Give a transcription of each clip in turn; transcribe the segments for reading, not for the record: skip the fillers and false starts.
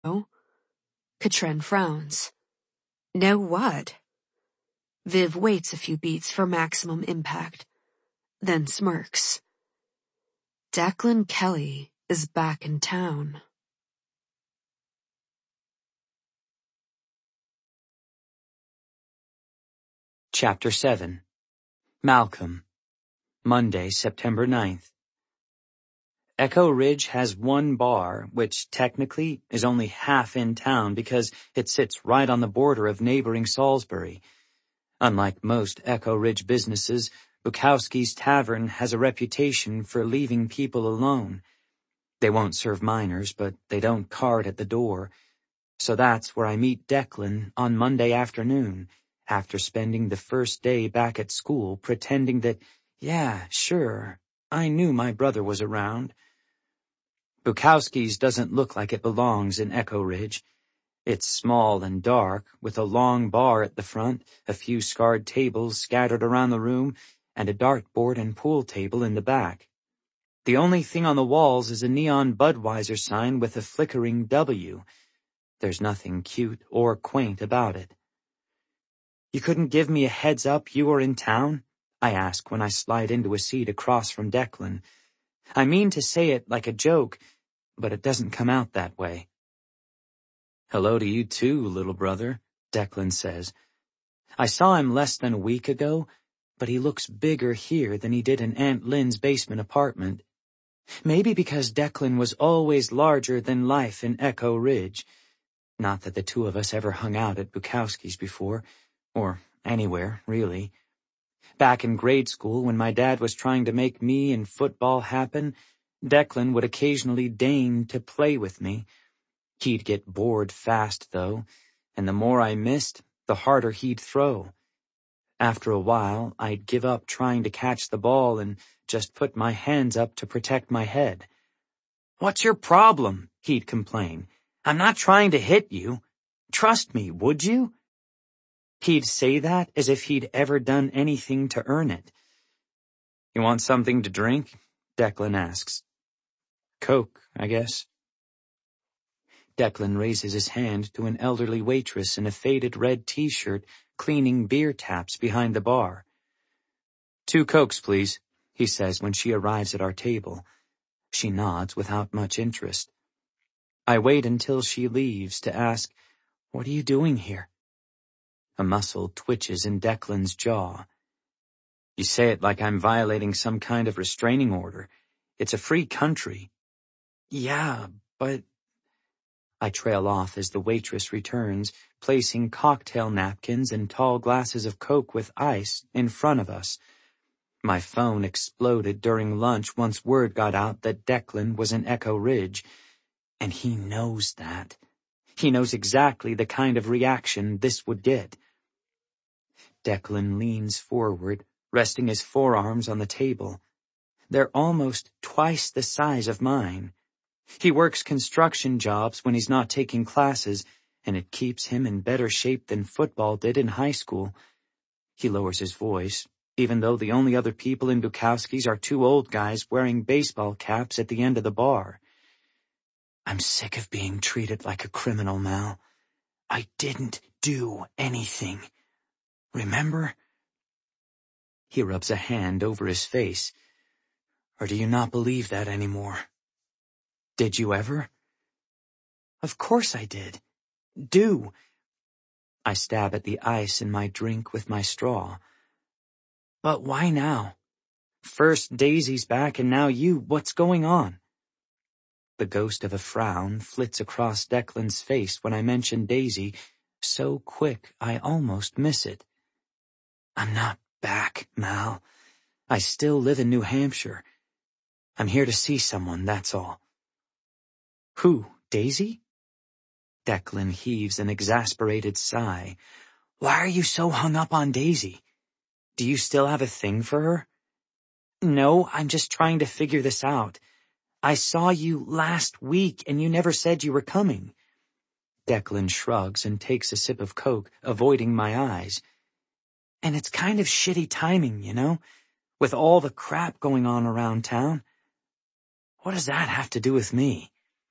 No. Katrin frowns. No what? Viv waits a few beats for maximum impact, then smirks. Declan Kelly is back in town. Chapter 7. Malcolm. Monday, September 9th. Echo Ridge has one bar, which technically is only half in town because it sits right on the border of neighboring Salisbury. Unlike most Echo Ridge businesses, Bukowski's Tavern has a reputation for leaving people alone. They won't serve minors, but they don't card at the door. So that's where I meet Declan on Monday afternoon, after spending the first day back at school pretending that, yeah, sure, I knew my brother was around. Bukowski's doesn't look like it belongs in Echo Ridge. It's small and dark, with a long bar at the front, a few scarred tables scattered around the room, and a dartboard and pool table in the back. The only thing on the walls is a neon Budweiser sign with a flickering W. There's nothing cute or quaint about it. "You couldn't give me a heads up you were in town?" I ask when I slide into a seat across from Declan. I mean to say it like a joke, but it doesn't come out that way. "Hello to you too, little brother," Declan says. I saw him less than a week ago, but he looks bigger here than he did in Aunt Lynn's basement apartment. Maybe because Declan was always larger than life in Echo Ridge. Not that the two of us ever hung out at Bukowski's before, or anywhere, really. Back in grade school, when my dad was trying to make me and football happen, Declan would occasionally deign to play with me. He'd get bored fast, though, and the more I missed, the harder he'd throw. After a while, I'd give up trying to catch the ball and just put my hands up to protect my head. "What's your problem?" he'd complain. "I'm not trying to hit you. Trust me, would you?" He'd say that as if he'd ever done anything to earn it. "You want something to drink?" Declan asks. "Coke, I guess." Declan raises his hand to an elderly waitress in a faded red t-shirt cleaning beer taps behind the bar. "2 Cokes, please," he says when she arrives at our table. She nods without much interest. I wait until she leaves to ask, "What are you doing here?" A muscle twitches in Declan's jaw. "You say it like I'm violating some kind of restraining order. It's a free country." "Yeah, but—" I trail off as the waitress returns, placing cocktail napkins and tall glasses of Coke with ice in front of us. My phone exploded during lunch once word got out that Declan was in Echo Ridge, and he knows that. He knows exactly the kind of reaction this would get. Declan leans forward, resting his forearms on the table. They're almost twice the size of mine. He works construction jobs when he's not taking classes, and it keeps him in better shape than football did in high school. He lowers his voice, even though the only other people in Bukowski's are 2 old guys wearing baseball caps at the end of the bar. "I'm sick of being treated like a criminal, Mal. I didn't do anything. Remember?" He rubs a hand over his face. "Or do you not believe that anymore? Did you ever?" "Of course I did. Do." I stab at the ice in my drink with my straw. "But why now? First Daisy's back and now you. What's going on?" The ghost of a frown flits across Declan's face when I mention Daisy, so quick I almost miss it. "I'm not back, Mal. I still live in New Hampshire. I'm here to see someone, that's all." "Who, Daisy?" Declan heaves an exasperated sigh. "Why are you so hung up on Daisy? Do you still have a thing for her?" "No, I'm just trying to figure this out. I saw you last week and you never said you were coming." Declan shrugs and takes a sip of Coke, avoiding my eyes. "And it's kind of shitty timing, you know, with all the crap going on around town." "What does that have to do with me?"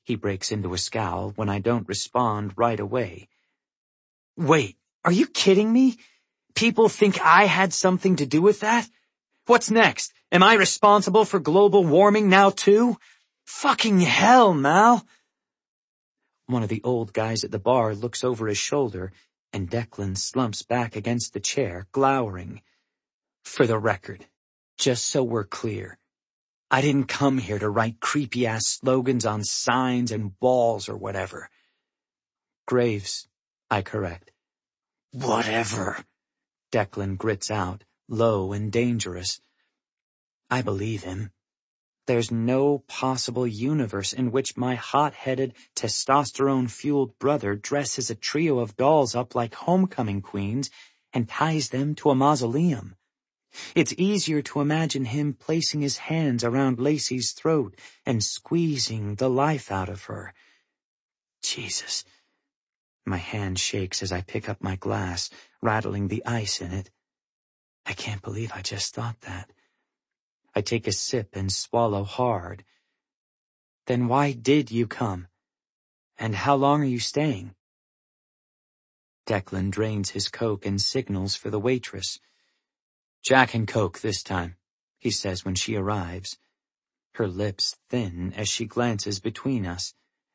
He breaks into a scowl when I don't respond right away. Wait, are you kidding me? People think I had something to do with that? What's next? Am I responsible for global warming now too? Fucking hell, Mal! One of the old guys at the bar looks over his shoulder, and Declan slumps back against the chair, glowering. For the record, just so we're clear, I didn't come here to write creepy-ass slogans on signs and walls or whatever. Graves, I correct. Whatever, Declan grits out, low and dangerous. I believe him. There's no possible universe in which my hot-headed, testosterone-fueled brother dresses a trio of dolls up like homecoming queens and ties them to a mausoleum. It's easier to imagine him placing his hands around Lacey's throat and squeezing the life out of her. Jesus. My hand shakes as I pick up my glass, rattling the ice in it. I can't believe I just thought that. I take a sip and swallow hard. Then why did you come? And how long are you staying? Declan drains his Coke and signals for the waitress. Jack and Coke this time, he says when she arrives. Her lips thin as she glances between us.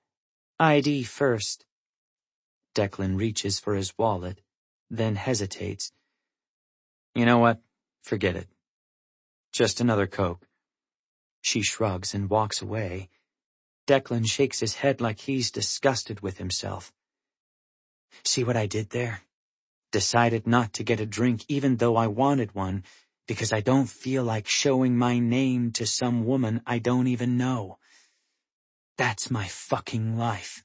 ID first. Declan reaches for his wallet, then hesitates. You know what? Forget it. Just another Coke. She shrugs and walks away. Declan shakes his head like he's disgusted with himself. See what I did there? Decided not to get a drink even though I wanted one, because I don't feel like showing my name to some woman I don't even know. That's my fucking life.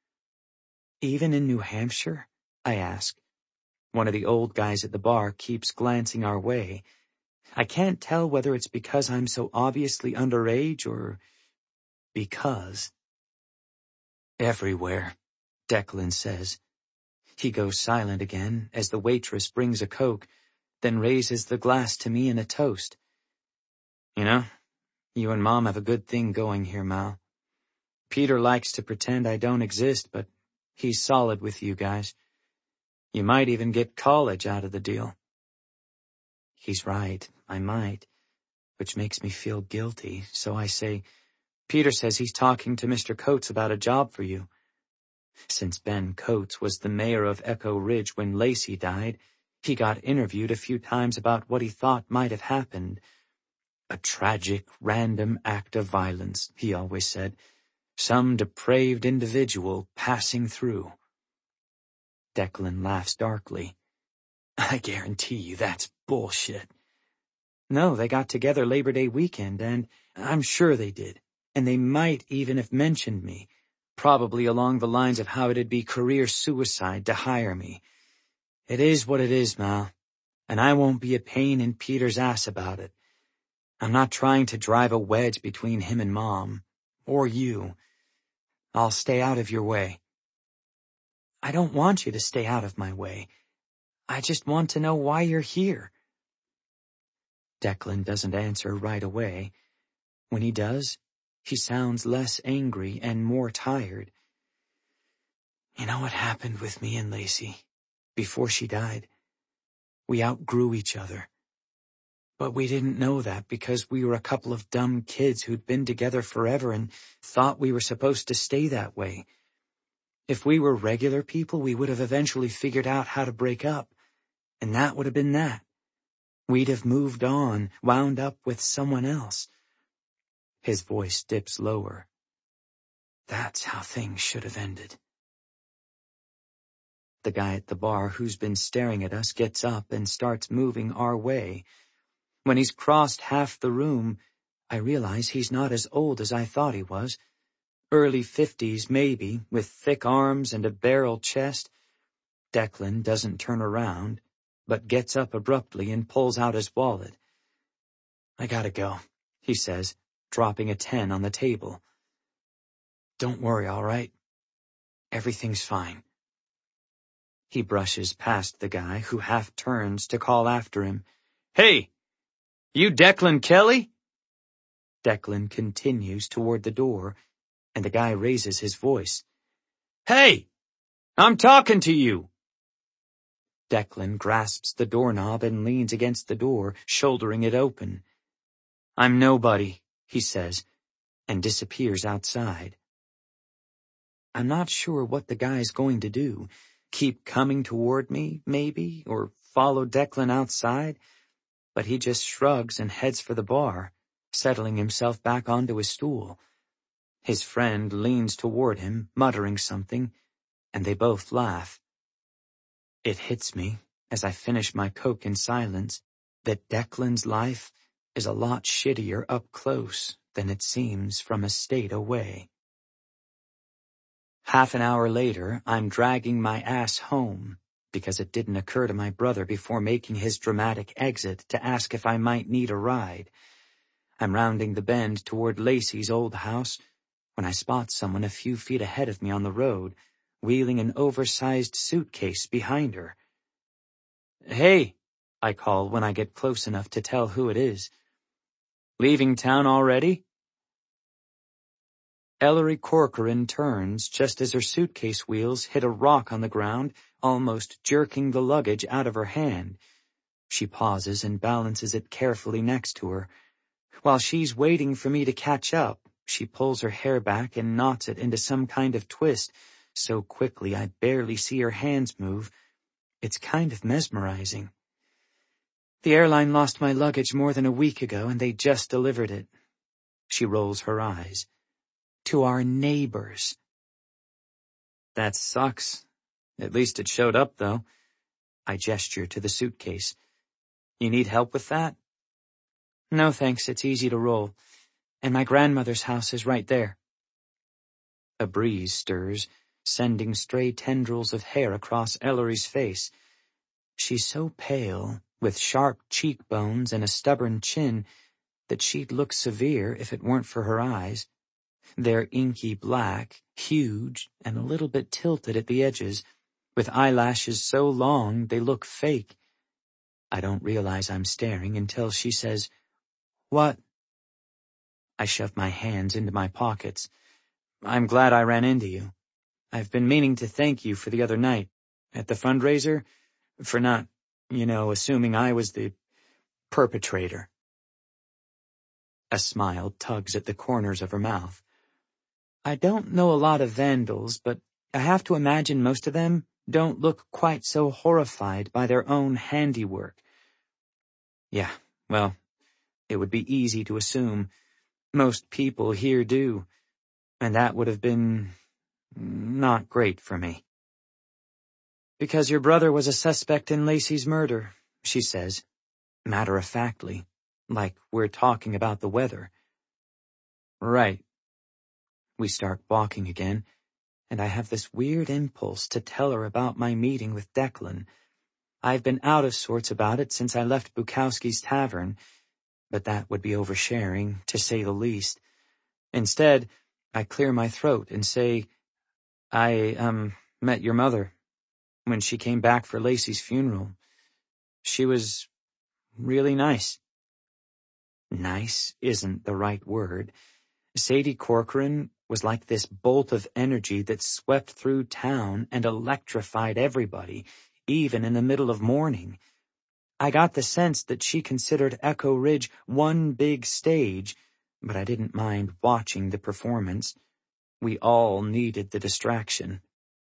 Even in New Hampshire? I ask. One of the old guys at the bar keeps glancing our way. I can't tell whether it's because I'm so obviously underage or because. Everywhere, Declan says. He goes silent again as the waitress brings a Coke, then raises the glass to me in a toast. You know, you and Mom have a good thing going here, Mal. Peter likes to pretend I don't exist, but he's solid with you guys. You might even get college out of the deal. He's right, I might, which makes me feel guilty, so I say, Peter says he's talking to Mr. Coates about a job for you. Since Ben Coates was the mayor of Echo Ridge when Lacey died, he got interviewed a few times about what he thought might have happened. A tragic, random act of violence, he always said. Some depraved individual passing through. Declan laughs darkly. I guarantee you that's bullshit. No, they got together Labor Day weekend, and I'm sure they did. And they might even have mentioned me, probably along the lines of how it'd be career suicide to hire me. It is what it is, Mal, and I won't be a pain in Peter's ass about it. I'm not trying to drive a wedge between him and Mom, or you. I'll stay out of your way. I don't want you to stay out of my way. I just want to know why you're here. Declan doesn't answer right away. When he does, he sounds less angry and more tired. You know what happened with me and Lacey before she died? We outgrew each other. But we didn't know that because we were a couple of dumb kids who'd been together forever and thought we were supposed to stay that way. If we were regular people, we would have eventually figured out how to break up, and that would have been that. We'd have moved on, wound up with someone else. His voice dips lower. That's how things should have ended. The guy at the bar who's been staring at us gets up and starts moving our way. When he's crossed half the room, I realize he's not as old as I thought he was. Early 50s, maybe, with thick arms and a barrel chest. Declan doesn't turn around, but gets up abruptly and pulls out his wallet. I gotta go, he says, dropping a 10 on the table. Don't worry, all right? Everything's fine. He brushes past the guy who half turns to call after him. Hey, you Declan Kelly? Declan continues toward the door, and the guy raises his voice. "Hey! I'm talking to you!" Declan grasps the doorknob and leans against the door, shouldering it open. "I'm nobody," he says, and disappears outside. I'm not sure what the guy's going to do. Keep coming toward me, maybe, or follow Declan outside, but he just shrugs and heads for the bar, settling himself back onto his stool. His friend leans toward him, muttering something, and they both laugh. It hits me, as I finish my Coke in silence, that Declan's life is a lot shittier up close than it seems from a state away. Half an hour later, I'm dragging my ass home, because it didn't occur to my brother before making his dramatic exit to ask if I might need a ride. I'm rounding the bend toward Lacey's old house when I spot someone a few feet ahead of me on the road, wheeling an oversized suitcase behind her. "Hey," I call when I get close enough to tell who it is. "Leaving town already?" Ellery Corcoran turns just as her suitcase wheels hit a rock on the ground, almost jerking the luggage out of her hand. She pauses and balances it carefully next to her. While she's waiting for me to catch up, she pulls her hair back and knots it into some kind of twist, so quickly I barely see her hands move. It's kind of mesmerizing. "The airline lost my luggage more than a week ago, and they just delivered it." She rolls her eyes. "To our neighbors." "That sucks. At least it showed up, though." I gesture to the suitcase. "You need help with that?" "No, thanks. It's easy to roll. And my grandmother's house is right there." A breeze stirs, sending stray tendrils of hair across Ellery's face. She's so pale, with sharp cheekbones and a stubborn chin, that she'd look severe if it weren't for her eyes. They're inky black, huge, and a little bit tilted at the edges, with eyelashes so long they look fake. I don't realize I'm staring until she says, "What?" I shove my hands into my pockets. "I'm glad I ran into you. I've been meaning to thank you for the other night, at the fundraiser, for not, assuming I was the perpetrator." A smile tugs at the corners of her mouth. "I don't know a lot of vandals, but I have to imagine most of them don't look quite so horrified by their own handiwork." "Yeah, well, it would be easy to assume. Most people here do, and that would have been not great for me." "Because your brother was a suspect in Lacey's murder," she says, matter-of-factly, like we're talking about the weather. "Right." We start walking again, and I have this weird impulse to tell her about my meeting with Declan. I've been out of sorts about it since I left Bukowski's tavern, but that would be oversharing, to say the least. Instead, I clear my throat and say, I met your mother when she came back for Lacey's funeral. She was really nice." Nice isn't the right word. Sadie Corcoran was like this bolt of energy that swept through town and electrified everybody, even in the middle of mourning. I got the sense that she considered Echo Ridge one big stage, but I didn't mind watching the performance. We all needed the distraction.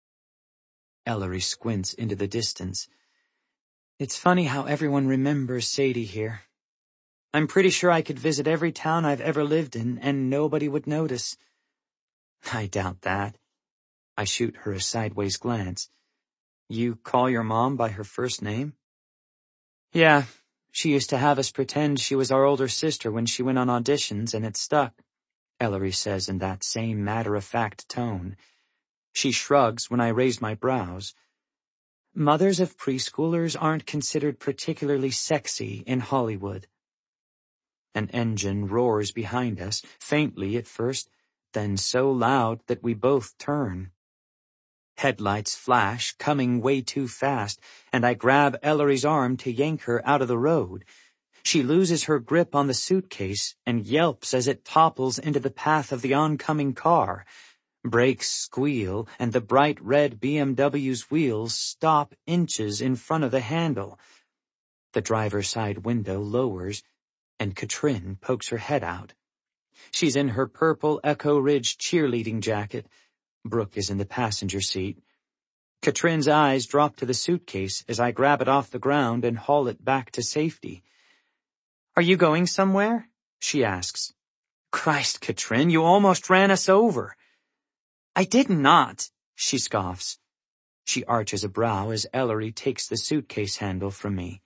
Ellery squints into the distance. "It's funny how everyone remembers Sadie here. I'm pretty sure I could visit every town I've ever lived in and nobody would notice." "I doubt that." I shoot her a sideways glance. "You call your mom by her first name?" "Yeah, she used to have us pretend she was our older sister when she went on auditions, and it stuck," Ellery says in that same matter-of-fact tone. She shrugs when I raise my brows. "Mothers of preschoolers aren't considered particularly sexy in Hollywood." An engine roars behind us, faintly at first, then so loud that we both turn. Headlights flash, coming way too fast, and I grab Ellery's arm to yank her out of the road. She loses her grip on the suitcase and yelps as it topples into the path of the oncoming car. Brakes squeal, and the bright red BMW's wheels stop inches in front of the handle. The driver's side window lowers, and Katrin pokes her head out. She's in her purple Echo Ridge cheerleading jacket. Brooke is in the passenger seat. Katrin's eyes drop to the suitcase as I grab it off the ground and haul it back to safety. "Are you going somewhere?" she asks. "Christ, Katrin, you almost ran us over." "I did not," she scoffs. She arches a brow as Ellery takes the suitcase handle from me.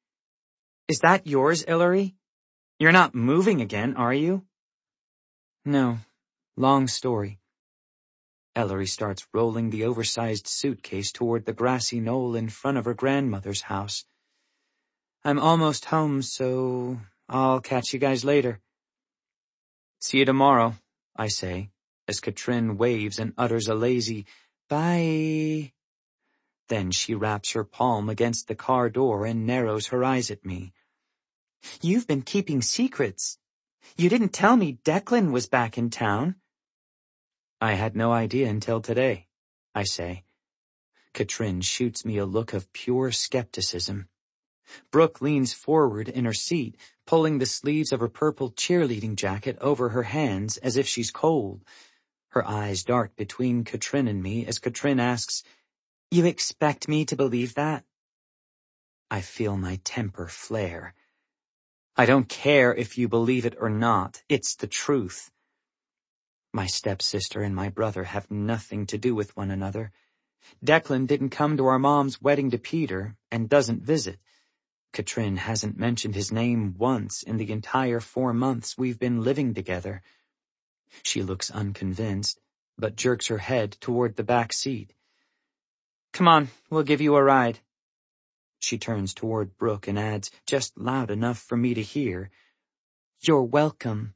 "Is that yours, Ellery? You're not moving again, are you?" "No. Long story." Ellery starts rolling the oversized suitcase toward the grassy knoll in front of her grandmother's house. "I'm almost home, so I'll catch you guys later." "See you tomorrow," I say, as Katrin waves and utters a lazy, "Bye." Then she wraps her palm against the car door and narrows her eyes at me. "You've been keeping secrets. You didn't tell me Declan was back in town." "I had no idea until today," I say. Katrin shoots me a look of pure skepticism. Brooke leans forward in her seat, pulling the sleeves of her purple cheerleading jacket over her hands as if she's cold. Her eyes dart between Katrin and me as Katrin asks, "You expect me to believe that?" I feel my temper flare. "I don't care if you believe it or not. It's the truth." My stepsister and my brother have nothing to do with one another. Declan didn't come to our mom's wedding to Peter and doesn't visit. Katrin hasn't mentioned his name once in the entire 4 months we've been living together. She looks unconvinced, but jerks her head toward the back seat. "Come on, we'll give you a ride." She turns toward Brooke and adds, just loud enough for me to hear, "You're welcome."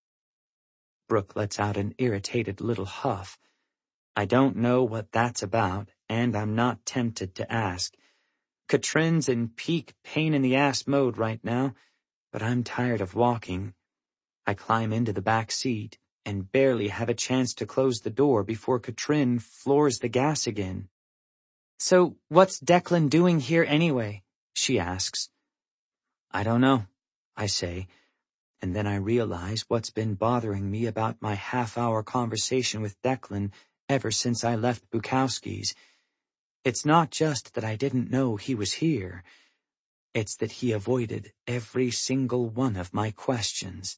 Brooke lets out an irritated little huff. I don't know what that's about, and I'm not tempted to ask. Katrin's in peak pain-in-the-ass mode right now, but I'm tired of walking. I climb into the back seat and barely have a chance to close the door before Katrin floors the gas again. "So what's Declan doing here anyway?" she asks. "I don't know," I say, and then I realize what's been bothering me about my half-hour conversation with Declan ever since I left Bukowski's. It's not just that I didn't know he was here. It's that he avoided every single one of my questions.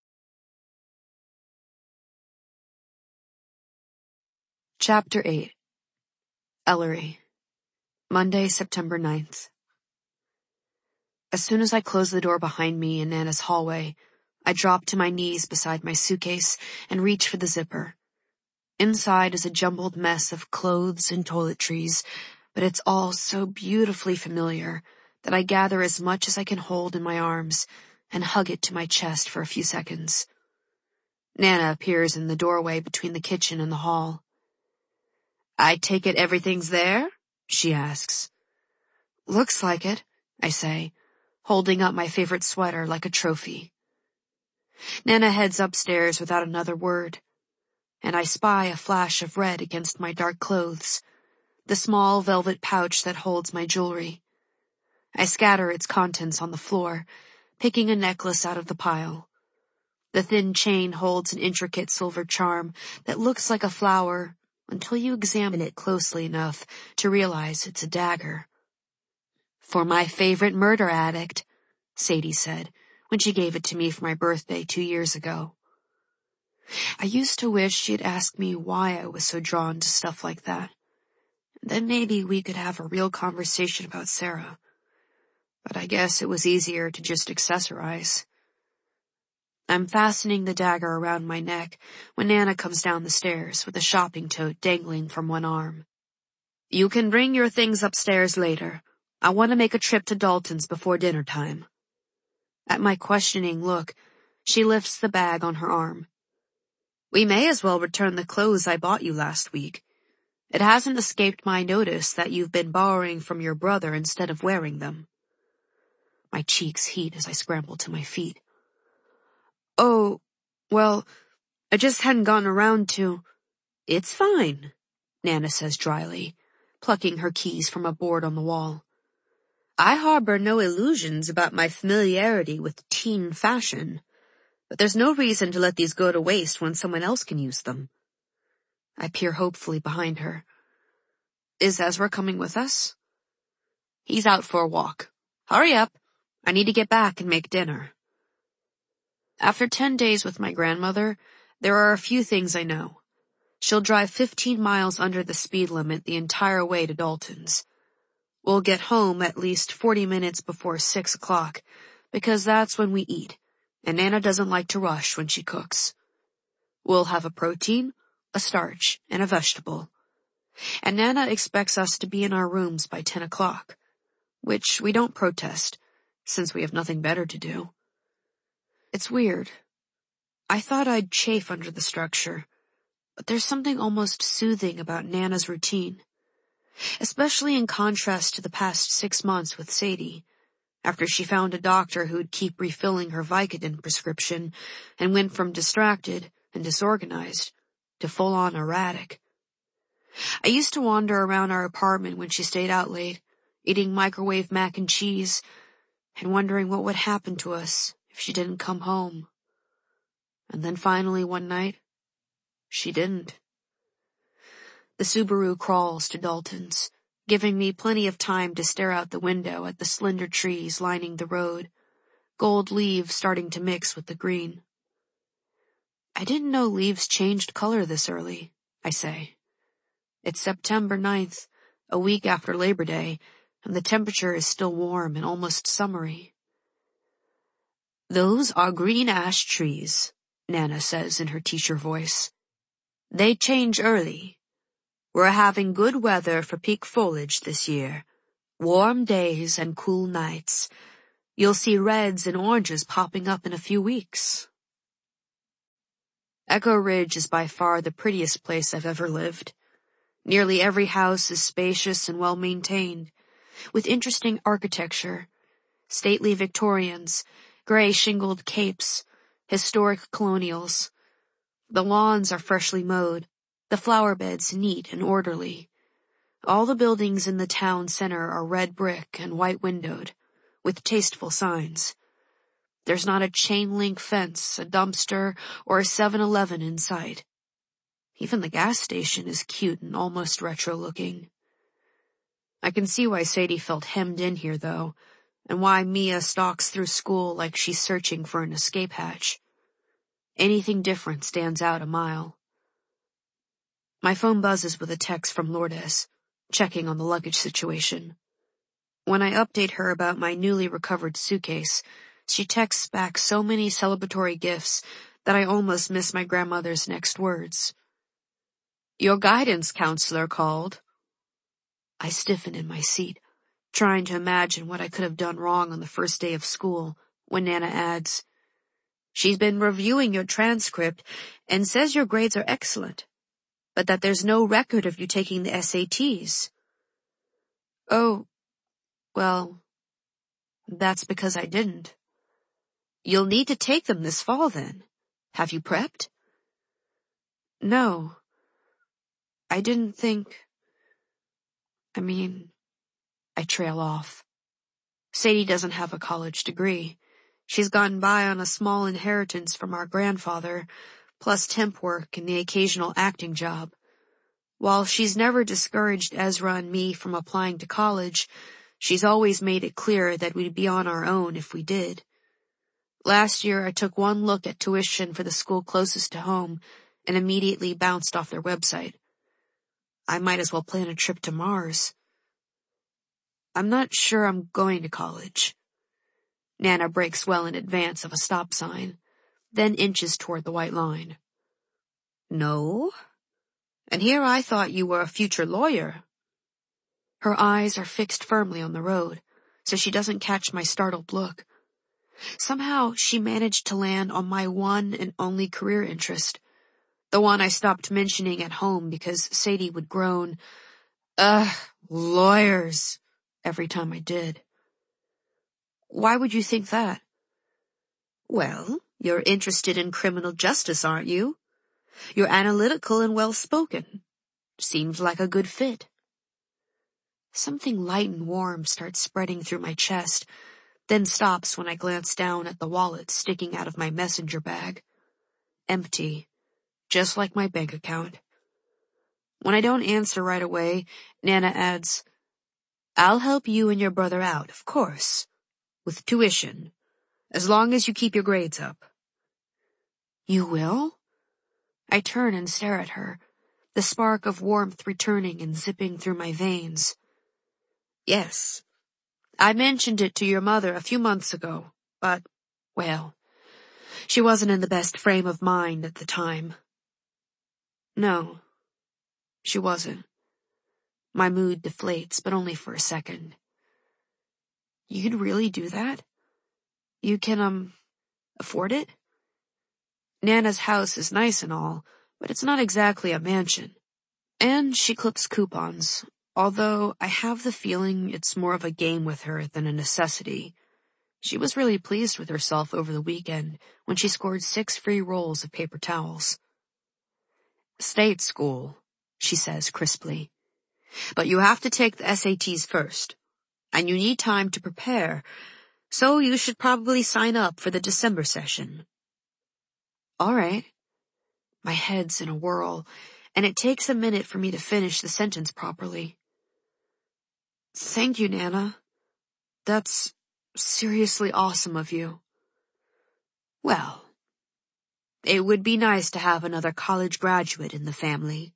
Chapter 8. Ellery. Monday, September 9th. As soon as I closed the door behind me in Nana's hallway, I dropped to my knees beside my suitcase and reached for the zipper. Inside is a jumbled mess of clothes and toiletries, but it's all so beautifully familiar that I gather as much as I can hold in my arms and hug it to my chest for a few seconds. Nana appears in the doorway between the kitchen and the hall. "I take it everything's there?" she asks. "Looks like it," I say, holding up my favorite sweater like a trophy. Nana heads upstairs without another word, and I spy a flash of red against my dark clothes, the small velvet pouch that holds my jewelry. I scatter its contents on the floor, picking a necklace out of the pile. The thin chain holds an intricate silver charm that looks like a flower until you examine it closely enough to realize it's a dagger. "For my favorite murder addict," Sadie said when she gave it to me for my birthday 2 years ago. I used to wish she'd asked me why I was so drawn to stuff like that. Then maybe we could have a real conversation about Sarah. But I guess it was easier to just accessorize. I'm fastening the dagger around my neck when Nana comes down the stairs with a shopping tote dangling from one arm. "You can bring your things upstairs later. I want to make a trip to Dalton's before dinner time." At my questioning look, she lifts the bag on her arm. "We may as well return the clothes I bought you last week. It hasn't escaped my notice that you've been borrowing from your brother instead of wearing them." My cheeks heat as I scramble to my feet. Oh, well, I just hadn't gotten around to— It's fine, Nana says dryly, plucking her keys from a board on the wall. I harbor no illusions about my familiarity with teen fashion, but there's no reason to let these go to waste when someone else can use them. I peer hopefully behind her. Is Ezra coming with us? He's out for a walk. Hurry up. I need to get back and make dinner. After 10 days with my grandmother, there are a few things I know. She'll drive 15 miles under the speed limit the entire way to Dalton's. We'll get home at least 40 minutes before 6 o'clock, because that's when we eat, and Nana doesn't like to rush when she cooks. We'll have a protein, a starch, and a vegetable. And Nana expects us to be in our rooms by 10 o'clock, which we don't protest, since we have nothing better to do. It's weird. I thought I'd chafe under the structure, but there's something almost soothing about Nana's routine, especially in contrast to the past 6 months with Sadie, after she found a doctor who'd keep refilling her Vicodin prescription and went from distracted and disorganized to full-on erratic. I used to wander around our apartment when she stayed out late, eating microwave mac and cheese, and wondering what would happen to us if she didn't come home. And then finally one night, she didn't. The Subaru crawls to Dalton's, giving me plenty of time to stare out the window at the slender trees lining the road, gold leaves starting to mix with the green. I didn't know leaves changed color this early, I say. It's September 9th, a week after Labor Day, and the temperature is still warm and almost summery. Those are green ash trees, Nana says in her teacher voice. They change early. We're having good weather for peak foliage this year. Warm days and cool nights. You'll see reds and oranges popping up in a few weeks. Echo Ridge is by far the prettiest place I've ever lived. Nearly every house is spacious and well-maintained, with interesting architecture, stately Victorians, gray shingled capes, historic colonials. The lawns are freshly mowed, the flower beds neat and orderly. All the buildings in the town center are red brick and white windowed, with tasteful signs. There's not a chain-link fence, a dumpster, or a 7-Eleven in sight. Even the gas station is cute and almost retro-looking. I can see why Sadie felt hemmed in here, though, and why Mia stalks through school like she's searching for an escape hatch. Anything different stands out a mile. My phone buzzes with a text from Lourdes, checking on the luggage situation. When I update her about my newly recovered suitcase, she texts back so many celebratory gifts that I almost miss my grandmother's next words. Your guidance counselor called. I stiffen in my seat, trying to imagine what I could have done wrong on the first day of school, when Nana adds, She's been reviewing your transcript and says your grades are excellent, but that there's no record of you taking the SATs. Oh, well, that's because I didn't. You'll need to take them this fall then. Have you prepped? No. I didn't think— I trail off. Sadie doesn't have a college degree. She's gotten by on a small inheritance from our grandfather, plus temp work and the occasional acting job. While she's never discouraged Ezra and me from applying to college, she's always made it clear that we'd be on our own if we did. Last year I took one look at tuition for the school closest to home and immediately bounced off their website. I might as well plan a trip to Mars. I'm not sure I'm going to college. Nana brakes well in advance of a stop sign, then inches toward the white line. No? And here I thought you were a future lawyer. Her eyes are fixed firmly on the road, so she doesn't catch my startled look. Somehow she managed to land on my one and only career interest, the one I stopped mentioning at home because Sadie would groan, "Ugh, lawyers," every time I did. Why would you think that? Well, you're interested in criminal justice, aren't you? You're analytical and well-spoken. Seems like a good fit. Something light and warm starts spreading through my chest, then stops when I glance down at the wallet sticking out of my messenger bag. Empty, just like my bank account. When I don't answer right away, Nana adds, "I'll help you and your brother out, of course, with tuition, as long as you keep your grades up." You will? I turn and stare at her, the spark of warmth returning and zipping through my veins. Yes. I mentioned it to your mother a few months ago, but, well, she wasn't in the best frame of mind at the time. No, she wasn't. My mood deflates, but only for a second. You'd really do that? You can, afford it? Nana's house is nice and all, but it's not exactly a mansion. And she clips coupons, although I have the feeling it's more of a game with her than a necessity. She was really pleased with herself over the weekend when she scored 6 free rolls of paper towels. "State school," she says crisply. "But you have to take the SATs first, and you need time to prepare, so you should probably sign up for the December session." All right. My head's in a whirl, and it takes a minute for me to finish the sentence properly. Thank you, Nana. That's seriously awesome of you. Well, it would be nice to have another college graduate in the family.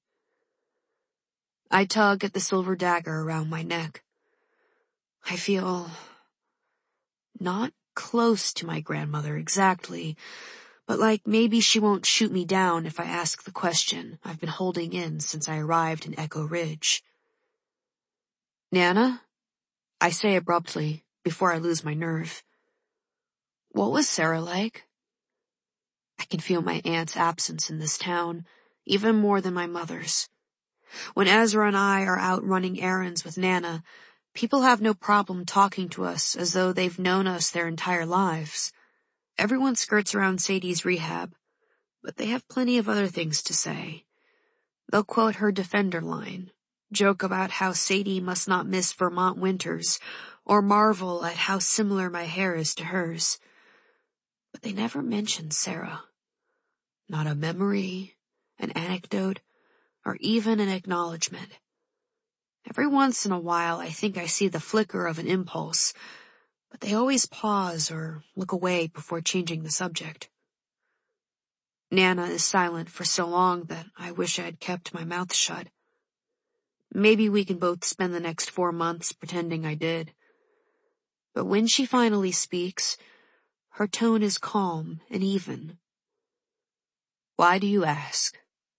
I tug at the silver dagger around my neck. I feel not close to my grandmother exactly, but like maybe she won't shoot me down if I ask the question I've been holding in since I arrived in Echo Ridge. Nana? I say abruptly, before I lose my nerve. What was Sarah like? I can feel my aunt's absence in this town, even more than my mother's. When Ezra and I are out running errands with Nana, people have no problem talking to us as though they've known us their entire lives. Everyone skirts around Sadie's rehab, but they have plenty of other things to say. They'll quote her Defender line, joke about how Sadie must not miss Vermont winters, or marvel at how similar my hair is to hers. But they never mention Sarah. Not a memory, an anecdote, or even an acknowledgement. Every once in a while I think I see the flicker of an impulse, but they always pause or look away before changing the subject. Nana is silent for so long that I wish I had kept my mouth shut. Maybe we can both spend the next 4 months pretending I did. But when she finally speaks, her tone is calm and even. Why do you ask?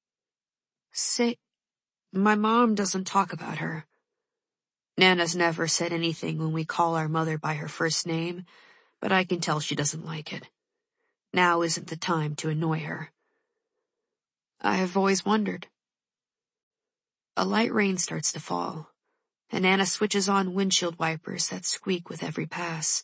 My mom doesn't talk about her. Nana's never said anything when we call our mother by her first name, but I can tell she doesn't like it. Now isn't the time to annoy her. I have always wondered. A light rain starts to fall, and Nana switches on windshield wipers that squeak with every pass.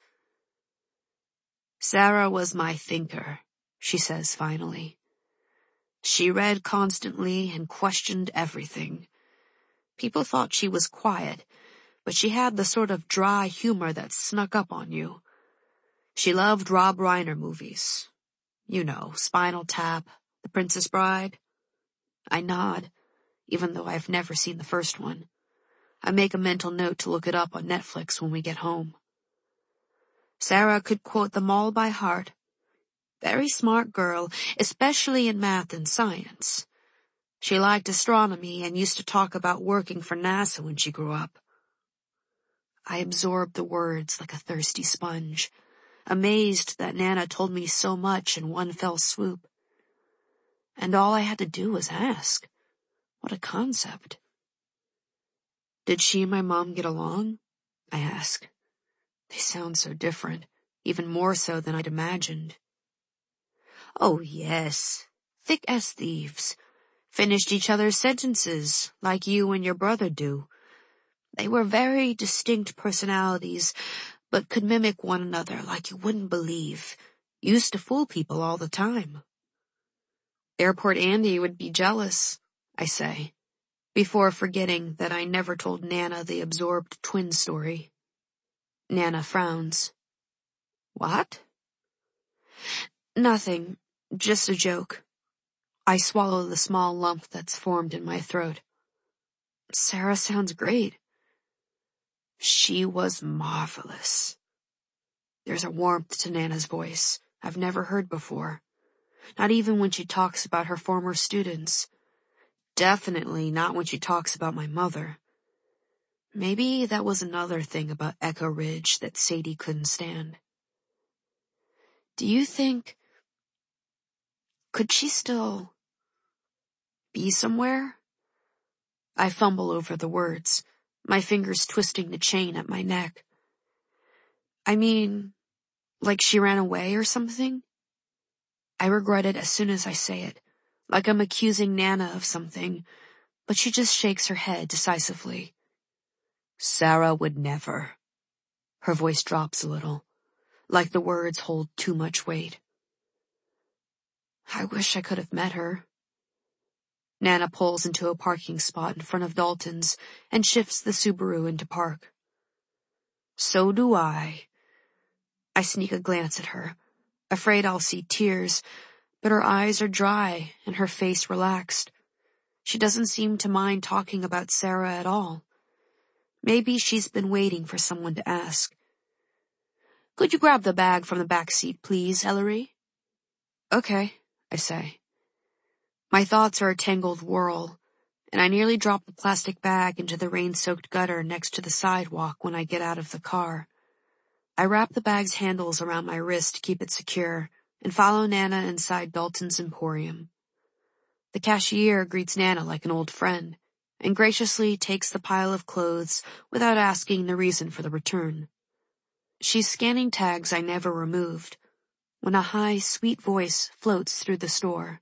Sarah was my thinker, she says finally. She read constantly and questioned everything. People thought she was quiet, but she had the sort of dry humor that snuck up on you. She loved Rob Reiner movies. You know, Spinal Tap, The Princess Bride. I nod, even though I've never seen the first one. I make a mental note to look it up on Netflix when we get home. Sarah could quote them all by heart. Very smart girl, especially in math and science. She liked astronomy and used to talk about working for NASA when she grew up. I absorbed the words like a thirsty sponge, amazed that Nana told me so much in one fell swoop. And all I had to do was ask. What a concept. Did she and my mom get along? I ask. They sound so different, even more so than I'd imagined. Oh, yes. Thick as thieves. Finished each other's sentences, like you and your brother do. They were very distinct personalities, but could mimic one another like you wouldn't believe. Used to fool people all the time. Airport Andy would be jealous, I say, before forgetting that I never told Nana the absorbed twin story. Nana frowns. What? Nothing, just a joke. I swallow the small lump that's formed in my throat. Sarah sounds great. She was marvelous. There's a warmth to Nana's voice I've never heard before. Not even when she talks about her former students. Definitely not when she talks about my mother. Maybe that was another thing about Echo Ridge that Sadie couldn't stand. Do you think... could she still... be somewhere? I fumble over the words, my fingers twisting the chain at my neck. I mean, like she ran away or something? I regret it as soon as I say it, like I'm accusing Nana of something, but she just shakes her head decisively. Sarah would never. Her voice drops a little, like the words hold too much weight. I wish I could have met her. Nana pulls into a parking spot in front of Dalton's and shifts the Subaru into park. So do I. I sneak a glance at her, afraid I'll see tears, but her eyes are dry and her face relaxed. She doesn't seem to mind talking about Sarah at all. Maybe she's been waiting for someone to ask. Could you grab the bag from the back seat, please, Ellery? Okay, I say. My thoughts are a tangled whirl, and I nearly drop the plastic bag into the rain-soaked gutter next to the sidewalk when I get out of the car. I wrap the bag's handles around my wrist to keep it secure and follow Nana inside Dalton's Emporium. The cashier greets Nana like an old friend and graciously takes the pile of clothes without asking the reason for the return. She's scanning tags I never removed when a high, sweet voice floats through the store.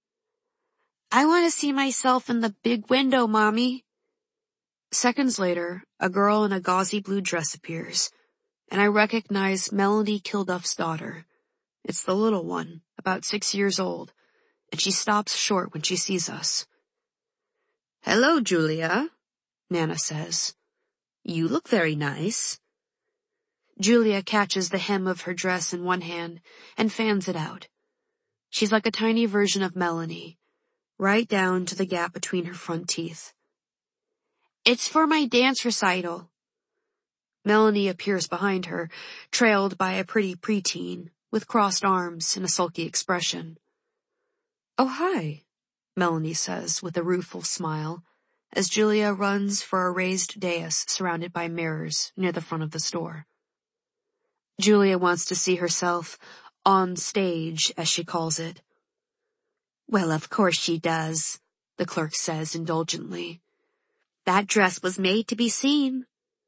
I want to see myself in the big window, Mommy. Seconds later, a girl in a gauzy blue dress appears, and I recognize Melanie Kilduff's daughter. It's the little one, about 6 years old, and she stops short when she sees us. Hello, Julia, Nana says. You look very nice. Julia catches the hem of her dress in one hand and fans it out. She's like a tiny version of Melanie, right down to the gap between her front teeth. It's for my dance recital. Melanie appears behind her, trailed by a pretty preteen, with crossed arms and a sulky expression. Oh, hi, Melanie says with a rueful smile, as Julia runs for a raised dais surrounded by mirrors near the front of the store. Julia wants to see herself on stage, as she calls it. Well, of course she does, the clerk says indulgently. That dress was made to be seen.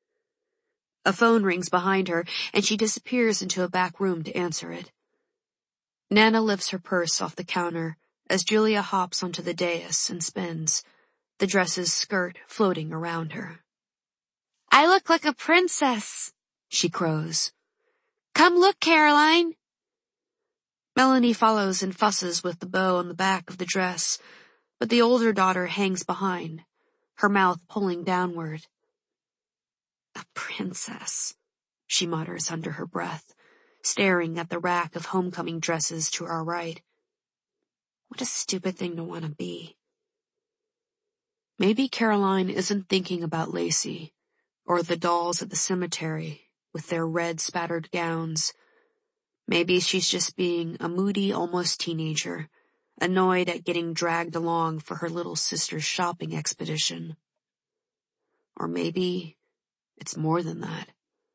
A phone rings behind her, and she disappears into a back room to answer it. Nana lifts her purse off the counter as Julia hops onto the dais and spins, the dress's skirt floating around her. I look like a princess, she crows. Come look, Caroline. Melanie follows and fusses with the bow on the back of the dress, but the older daughter hangs behind, her mouth pulling downward. A princess, she mutters under her breath, staring at the rack of homecoming dresses to our right. What a stupid thing to want to be. Maybe Caroline isn't thinking about Lacey, or the dolls at the cemetery with their red spattered gowns. Maybe she's just being a moody, almost teenager, annoyed at getting dragged along for her little sister's shopping expedition. Or maybe it's more than that.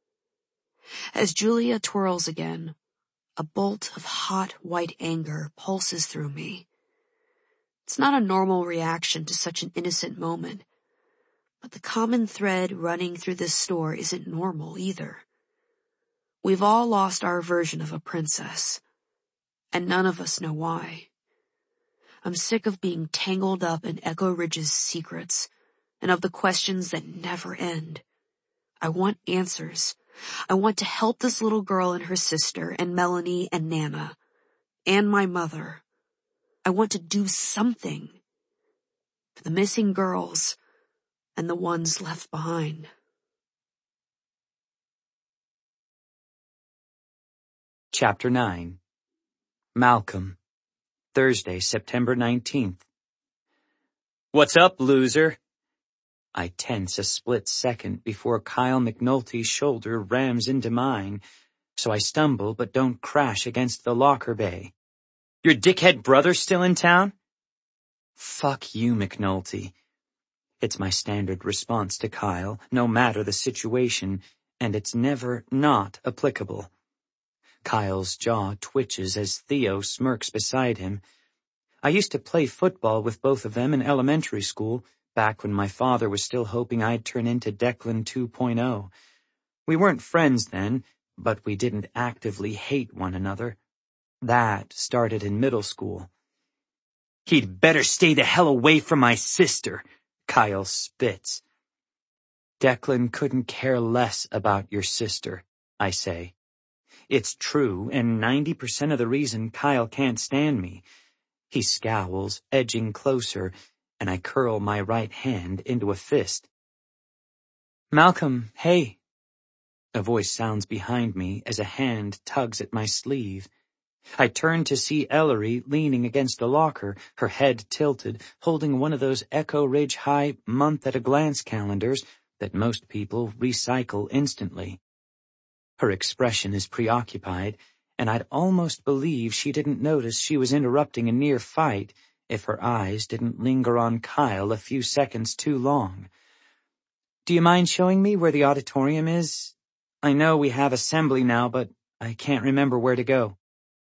As Julia twirls again, a bolt of hot white anger pulses through me. It's not a normal reaction to such an innocent moment, but the common thread running through this store isn't normal either. We've all lost our version of a princess, and none of us know why. I'm sick of being tangled up in Echo Ridge's secrets, and of the questions that never end. I want answers. I want to help this little girl and her sister and Melanie and Nana and my mother. I want to do something for the missing girls and the ones left behind. Chapter 9. Malcolm. Thursday, September 19th. What's up, loser? I tense a split second before Kyle McNulty's shoulder rams into mine, so I stumble but don't crash against the locker bay. Your dickhead brother still in town? Fuck you, McNulty. It's my standard response to Kyle, no matter the situation, and it's never not applicable. Kyle's jaw twitches as Theo smirks beside him. I used to play football with both of them in elementary school, back when my father was still hoping I'd turn into Declan 2.0. We weren't friends then, but we didn't actively hate one another. That started in middle school. He'd better stay the hell away from my sister, Kyle spits. Declan couldn't care less about your sister, I say. It's true, and 90% of the reason Kyle can't stand me. He scowls, edging closer, and I curl my right hand into a fist. Malcolm, hey. A voice sounds behind me as a hand tugs at my sleeve. I turn to see Ellery leaning against a locker, her head tilted, holding one of those Echo Ridge High month-at-a-glance calendars that most people recycle instantly. Her expression is preoccupied, and I'd almost believe she didn't notice she was interrupting a near fight if her eyes didn't linger on Kyle a few seconds too long. Do you mind showing me where the auditorium is? I know we have assembly now, but I can't remember where to go.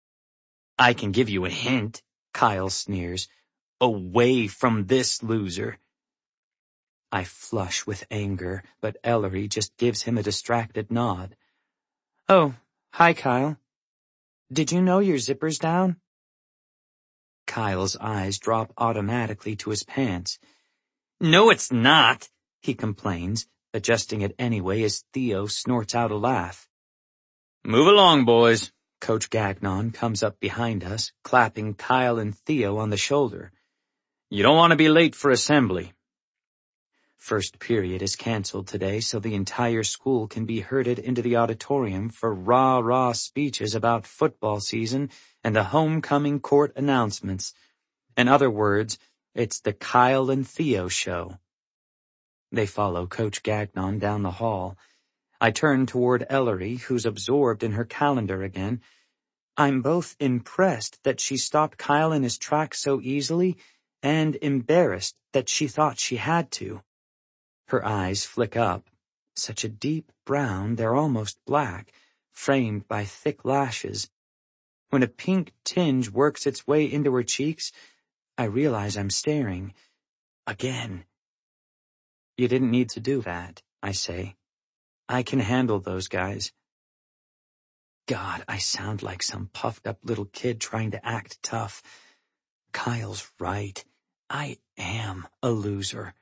I can give you a hint, Kyle sneers. Away from this loser. I flush with anger, but Ellery just gives him a distracted nod. Oh, hi, Kyle. Did you know your zipper's down? Kyle's eyes drop automatically to his pants. No, it's not, he complains, adjusting it anyway as Theo snorts out a laugh. Move along, boys. Coach Gagnon comes up behind us, clapping Kyle and Theo on the shoulder. You don't want to be late for assembly. First period is canceled today, so the entire school can be herded into the auditorium for rah-rah speeches about football season and the homecoming court announcements. In other words, it's the Kyle and Theo show. They follow Coach Gagnon down the hall. I turn toward Ellery, who's absorbed in her calendar again. I'm both impressed that she stopped Kyle in his tracks so easily and embarrassed that she thought she had to. Her eyes flick up, such a deep brown they're almost black, framed by thick lashes. When a pink tinge works its way into her cheeks, I realize I'm staring. Again. You didn't need to do that, I say. I can handle those guys. God, I sound like some puffed-up little kid trying to act tough. Kyle's right. I am a loser.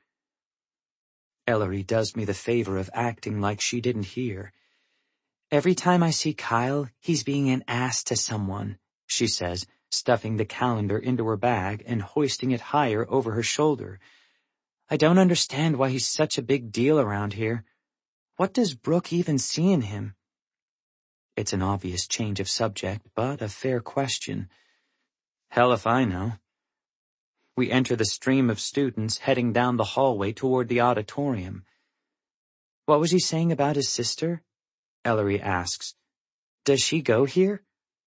Ellery does me the favor of acting like she didn't hear. Every time I see Kyle, he's being an ass to someone, she says, stuffing the calendar into her bag and hoisting it higher over her shoulder. I don't understand why he's such a big deal around here. What does Brooke even see in him? It's an obvious change of subject, but a fair question. Hell if I know. We enter the stream of students heading down the hallway toward the auditorium. What was he saying about his sister? Ellery asks. Does she go here?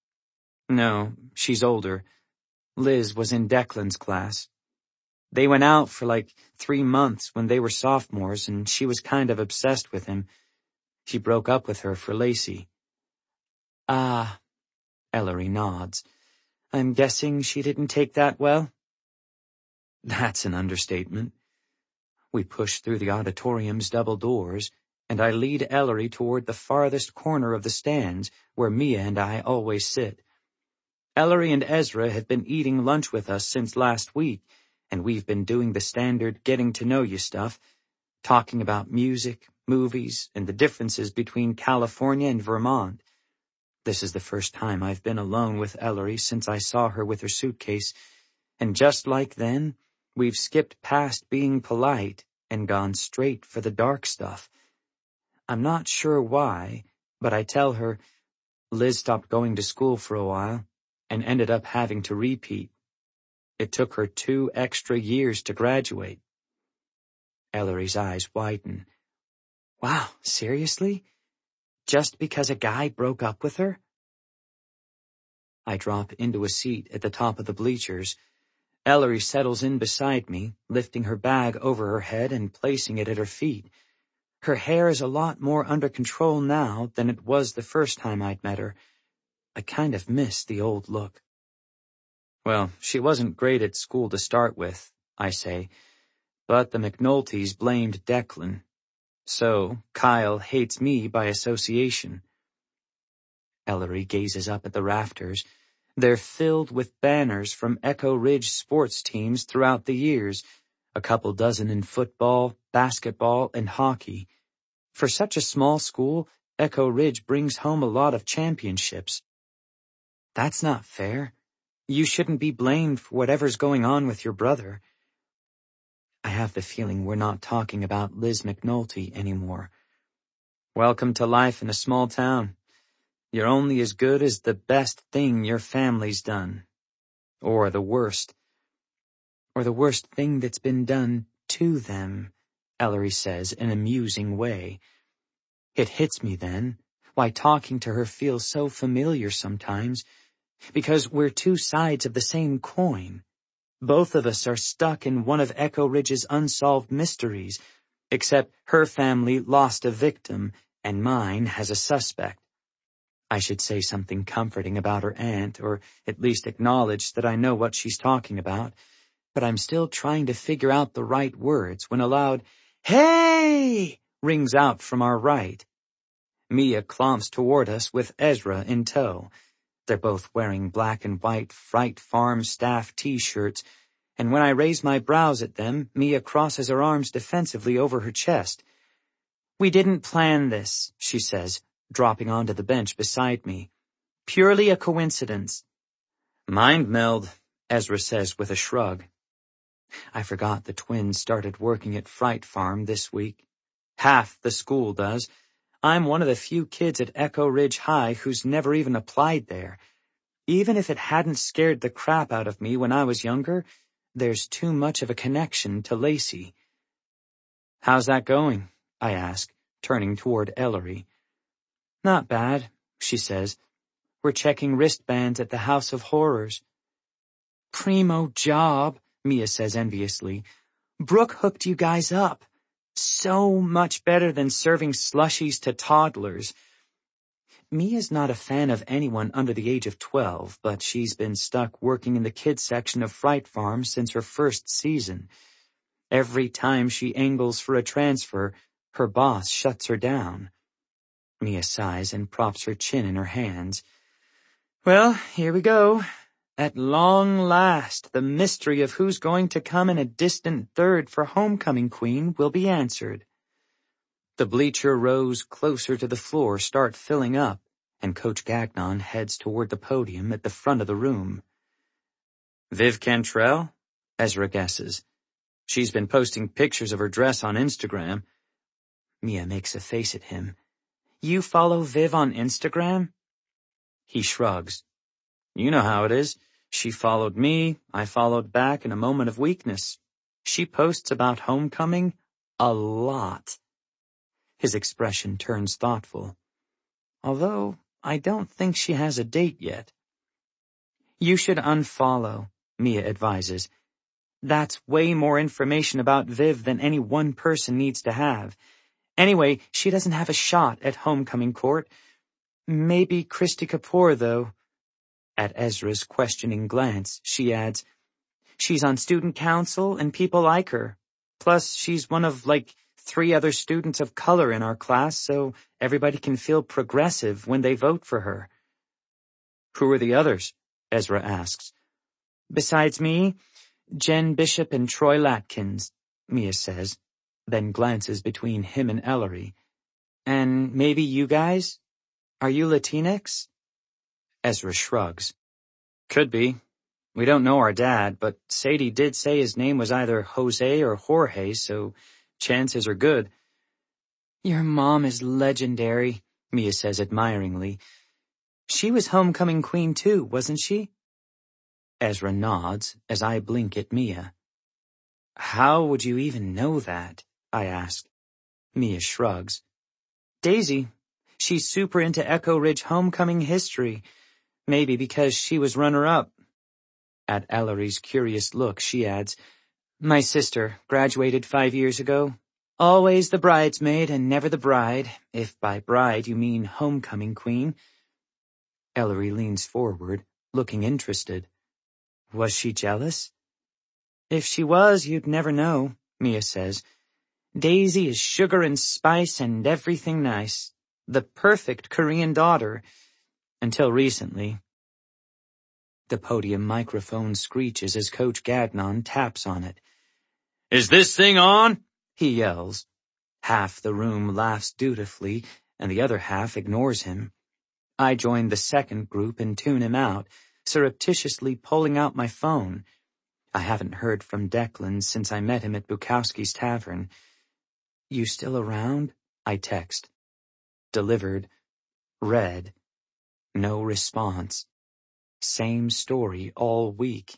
No, she's older. Liz was in Declan's class. They went out for like 3 months when they were sophomores, and she was kind of obsessed with him. She broke up with her for Lacey. Ah, Ellery nods. I'm guessing she didn't take that well? That's an understatement. We push through the auditorium's double doors, and I lead Ellery toward the farthest corner of the stands, where Mia and I always sit. Ellery and Ezra have been eating lunch with us since last week, and we've been doing the standard getting-to-know-you stuff, talking about music, movies, and the differences between California and Vermont. This is the first time I've been alone with Ellery since I saw her with her suitcase, and just like then, we've skipped past being polite and gone straight for the dark stuff. I'm not sure why, but I tell her Liz stopped going to school for a while and ended up having to repeat. It took her 2 extra years to graduate. Ellery's eyes widen. Wow, seriously? Just because a guy broke up with her? I drop into a seat at the top of the bleachers. Ellery settles in beside me, lifting her bag over her head and placing it at her feet. Her hair is a lot more under control now than it was the first time I'd met her. I kind of miss the old look. Well, she wasn't great at school to start with, I say, but the McNultys blamed Declan. So Kyle hates me by association. Ellery gazes up at the rafters. They're filled with banners from Echo Ridge sports teams throughout the years, a couple dozen in football, basketball, and hockey. For such a small school, Echo Ridge brings home a lot of championships. That's not fair. You shouldn't be blamed for whatever's going on with your brother. I have the feeling we're not talking about Liz McNulty anymore. Welcome to life in a small town. You're only as good as the best thing your family's done. Or the worst. Or the worst thing that's been done to them, Ellery says in a musing way. It hits me then, why talking to her feels so familiar sometimes, because we're 2 sides of the same coin. Both of us are stuck in one of Echo Ridge's unsolved mysteries, except her family lost a victim and mine has a suspect. I should say something comforting about her aunt, or at least acknowledge that I know what she's talking about, but I'm still trying to figure out the right words when a loud, "Hey!" rings out from our right. Mia clomps toward us with Ezra in tow. They're both wearing black and white Fright Farm staff T-shirts, and when I raise my brows at them, Mia crosses her arms defensively over her chest. "We didn't plan this," she says, dropping onto the bench beside me. "Purely a coincidence." "Mind meld," Ezra says with a shrug. I forgot the twins started working at Fright Farm this week. Half the school does. I'm one of the few kids at Echo Ridge High who's never even applied there. Even if it hadn't scared the crap out of me when I was younger, there's too much of a connection to Lacey. "How's that going?" I ask, turning toward Ellery. "Not bad," she says. "We're checking wristbands at the House of Horrors." "Primo job," Mia says enviously. "Brooke hooked you guys up. So much better than serving slushies to toddlers." Mia's not a fan of anyone under the age of 12, but she's been stuck working in the kids section of Fright Farm since her first season. Every time she angles for a transfer, her boss shuts her down. Mia sighs and props her chin in her hands. "Well, here we go. At long last, the mystery of who's going to come in a distant third for homecoming queen will be answered." The bleacher rows closer to the floor start filling up, and Coach Gagnon heads toward the podium at the front of the room. "Viv Cantrell?" Ezra guesses. "She's been posting pictures of her dress on Instagram." Mia makes a face at him. "You follow Viv on Instagram?" He shrugs. "You know how it is. She followed me, I followed back in a moment of weakness. She posts about homecoming a lot." His expression turns thoughtful. "Although, I don't think she has a date yet." "You should unfollow," Mia advises. "That's way more information about Viv than any one person needs to have. Anyway, she doesn't have a shot at homecoming court. Maybe Christy Kapoor, though." At Ezra's questioning glance, she adds, "She's on student council and people like her. Plus, she's one of, 3 other students of color in our class, so everybody can feel progressive when they vote for her." "Who are the others?" Ezra asks. "Besides me, Jen Bishop and Troy Latkins," Mia says. then glances between him and Ellery. And maybe you guys? Are you Latinx? Ezra shrugs. Could be. We don't know our dad, but Sadie did say his name was either Jose or Jorge, so chances are good. Your mom is legendary, Mia says admiringly. She was homecoming queen too, wasn't she? Ezra nods as I blink at Mia. How would you even know that? I ask. Mia shrugs. Daisy. She's super into Echo Ridge homecoming history. Maybe because she was runner-up. At Ellery's curious look, she adds, My sister graduated 5 years ago. Always the bridesmaid and never the bride, if by bride you mean homecoming queen. Ellery leans forward, looking interested. Was she jealous? If she was, you'd never know, Mia says. Daisy is sugar and spice and everything nice. The perfect Korean daughter. Until recently. The podium microphone screeches as Coach Gagnon taps on it. Is this thing on? He yells. Half the room laughs dutifully, and the other half ignores him. I join the second group and tune him out, surreptitiously pulling out my phone. I haven't heard from Declan since I met him at Bukowski's Tavern. You still around? I text. Delivered. Read. No response. Same story all week.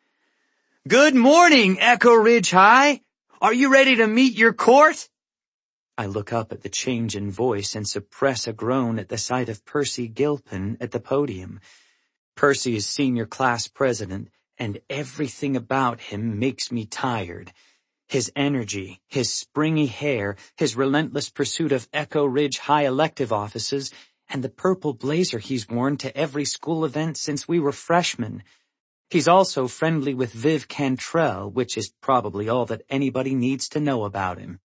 Good morning, Echo Ridge High! Are you ready to meet your court? I look up at the change in voice and suppress a groan at the sight of Percy Gilpin at the podium. Percy is senior class president, and everything about him makes me tired. His energy, his springy hair, his relentless pursuit of Echo Ridge High elective offices, and the purple blazer he's worn to every school event since we were freshmen. He's also friendly with Viv Cantrell, which is probably all that anybody needs to know about him.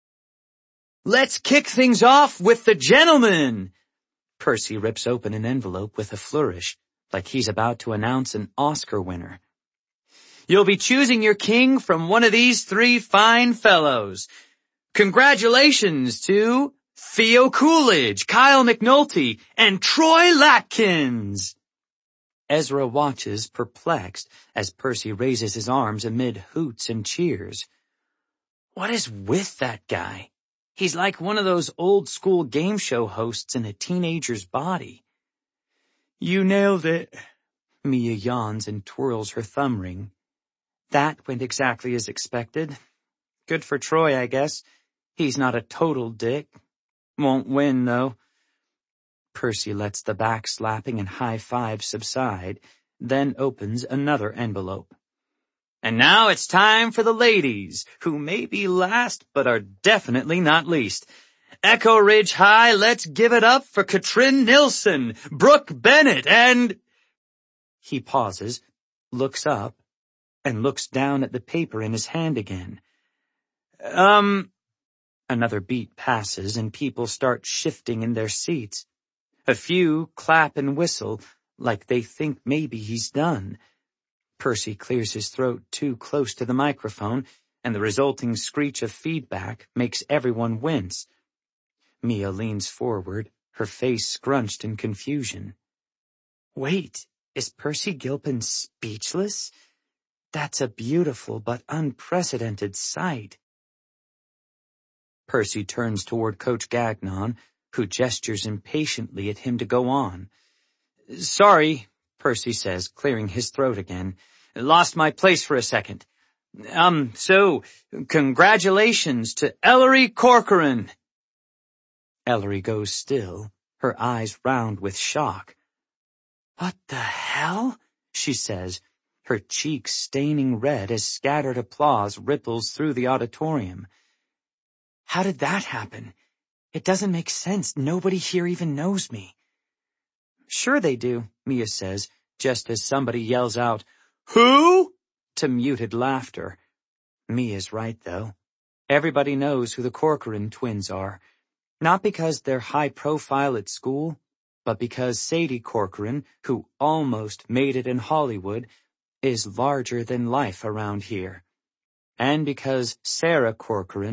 Let's kick things off with the gentleman! Percy rips open an envelope with a flourish, like he's about to announce an Oscar winner. You'll be choosing your king from one of these 3 fine fellows. Congratulations to Theo Coolidge, Kyle McNulty, and Troy Latkins. Ezra watches, perplexed, as Percy raises his arms amid hoots and cheers. What is with that guy? He's like one of those old-school game show hosts in a teenager's body. You nailed it. Mia yawns and twirls her thumb ring. That went exactly as expected. Good for Troy, I guess. He's not a total dick. Won't win, though. Percy lets the backslapping and high fives subside, then opens another envelope. And now it's time for the ladies, who may be last but are definitely not least. Echo Ridge High, let's give it up for Katrin Nilsson, Brooke Bennett, and... He pauses, looks up, and looks down at the paper in his hand again. Another beat passes and people start shifting in their seats. A few clap and whistle, like they think maybe he's done. Percy clears his throat too close to the microphone, and the resulting screech of feedback makes everyone wince. Mia leans forward, her face scrunched in confusion. Wait, is Percy Gilpin speechless? That's a beautiful but unprecedented sight. Percy turns toward Coach Gagnon, who gestures impatiently at him to go on. Sorry, Percy says, clearing his throat again. Lost my place for a second. So, congratulations to Ellery Corcoran. Ellery goes still, her eyes round with shock. What the hell? She says, her cheeks staining red as scattered applause ripples through the auditorium. How did that happen? It doesn't make sense. Nobody here even knows me. Sure they do, Mia says, just as somebody yells out, Who? To muted laughter. Mia's right, though. Everybody knows who the Corcoran twins are. Not because they're high profile at school, but because Sadie Corcoran, who almost made it in Hollywood, is larger than life around here. And because Sarah Corcoran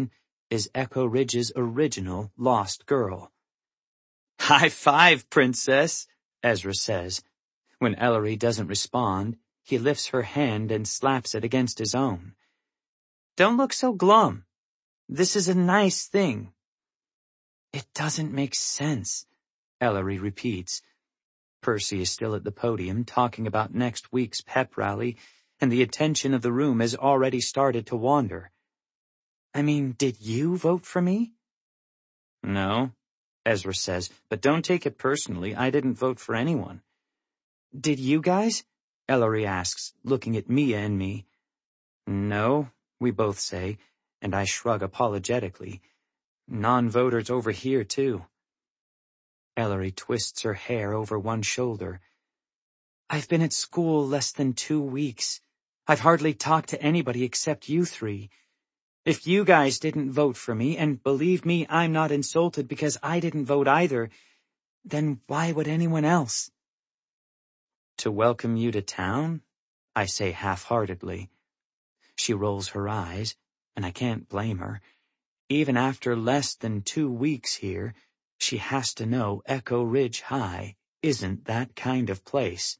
is Echo Ridge's original lost girl. "High five, Princess," Ezra says. When Ellery doesn't respond, he lifts her hand and slaps it against his own. "Don't look so glum. This is a nice thing." "It doesn't make sense," Ellery repeats. Percy is still at the podium talking about next week's pep rally, and the attention of the room has already started to wander. "I mean, did you vote for me?" "No," Ezra says, "but don't take it personally. I didn't vote for anyone." "Did you guys?" Ellery asks, looking at Mia and me. "No," we both say, and I shrug apologetically. "Non-voters over here, too." Ellery twists her hair over one shoulder. "I've been at school less than 2 weeks. I've hardly talked to anybody except you three. If you guys didn't vote for me, and believe me, I'm not insulted because I didn't vote either, then why would anyone else?" "To welcome you to town?" I say half-heartedly. She rolls her eyes, and I can't blame her. Even after less than 2 weeks here, she has to know Echo Ridge High isn't that kind of place.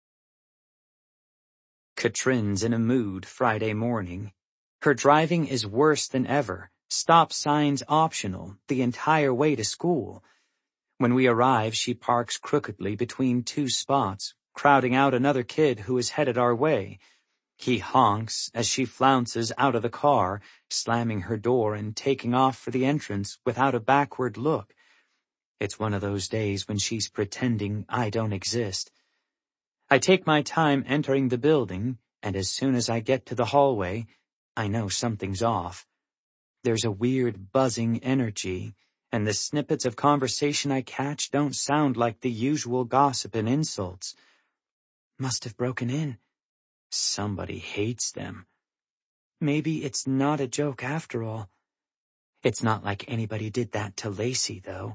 Katrin's in a mood Friday morning. Her driving is worse than ever, stop signs optional, the entire way to school. When we arrive, she parks crookedly between 2 spots, crowding out another kid who is headed our way. He honks as she flounces out of the car, slamming her door and taking off for the entrance without a backward look. It's one of those days when she's pretending I don't exist. I take my time entering the building, and as soon as I get to the hallway, I know something's off. There's a weird buzzing energy, and the snippets of conversation I catch don't sound like the usual gossip and insults. Must have broken in. Somebody hates them. Maybe it's not a joke after all. It's not like anybody did that to Lacey, though.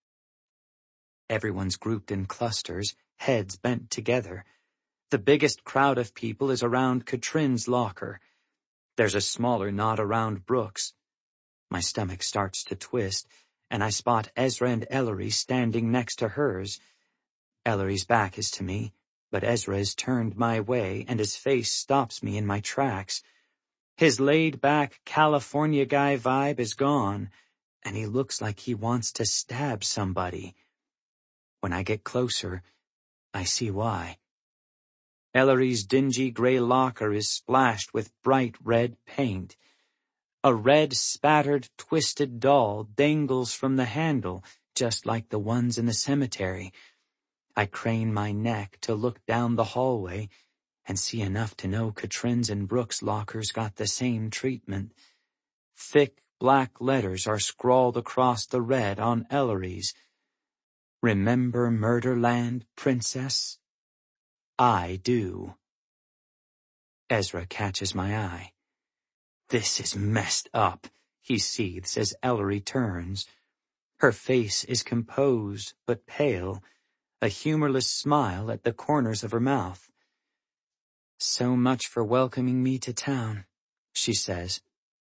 Everyone's grouped in clusters, heads bent together. The biggest crowd of people is around Katrin's locker. There's a smaller knot around Brooks. My stomach starts to twist, and I spot Ezra and Ellery standing next to hers. Ellery's back is to me, but Ezra is turned my way, and his face stops me in my tracks. His laid-back California guy vibe is gone, and he looks like he wants to stab somebody. When I get closer, I see why. Ellery's dingy gray locker is splashed with bright red paint. A red, spattered, twisted doll dangles from the handle, just like the ones in the cemetery. I crane my neck to look down the hallway and see enough to know Katrin's and Brooks' lockers got the same treatment. Thick black letters are scrawled across the red on Ellery's. "Remember Murderland, Princess?" I do. Ezra catches my eye. "This is messed up," he seethes as Ellery turns. Her face is composed but pale, a humorless smile at the corners of her mouth. "So much for welcoming me to town," she says.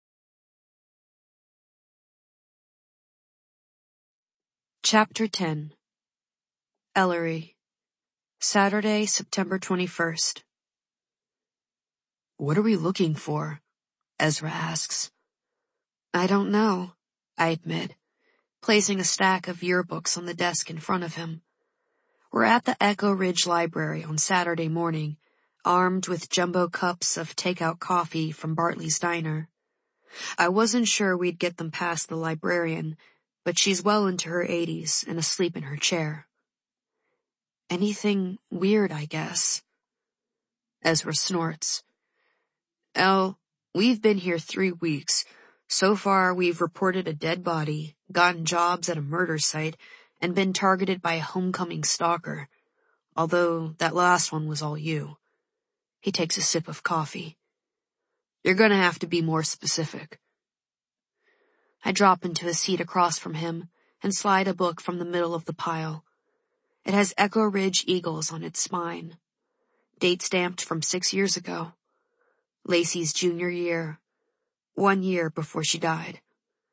Chapter 10. Ellery. Saturday, September 21st. "What are we looking for?" Ezra asks. "I don't know," I admit, placing a stack of yearbooks on the desk in front of him. We're at the Echo Ridge Library on Saturday morning, armed with jumbo cups of takeout coffee from Bartley's Diner. I wasn't sure we'd get them past the librarian, but she's well into her 80s and asleep in her chair. "Anything weird, I guess?" Ezra snorts. "Elle, we've been here 3 weeks. So far, we've reported a dead body, gotten jobs at a murder site, and been targeted by a homecoming stalker. Although that last one was all you." He takes a sip of coffee. "You're gonna have to be more specific." I drop into a seat across from him and slide a book from the middle of the pile. It has Echo Ridge eagles on its spine. Date stamped from 6 years ago. Lacey's junior year. 1 year before she died.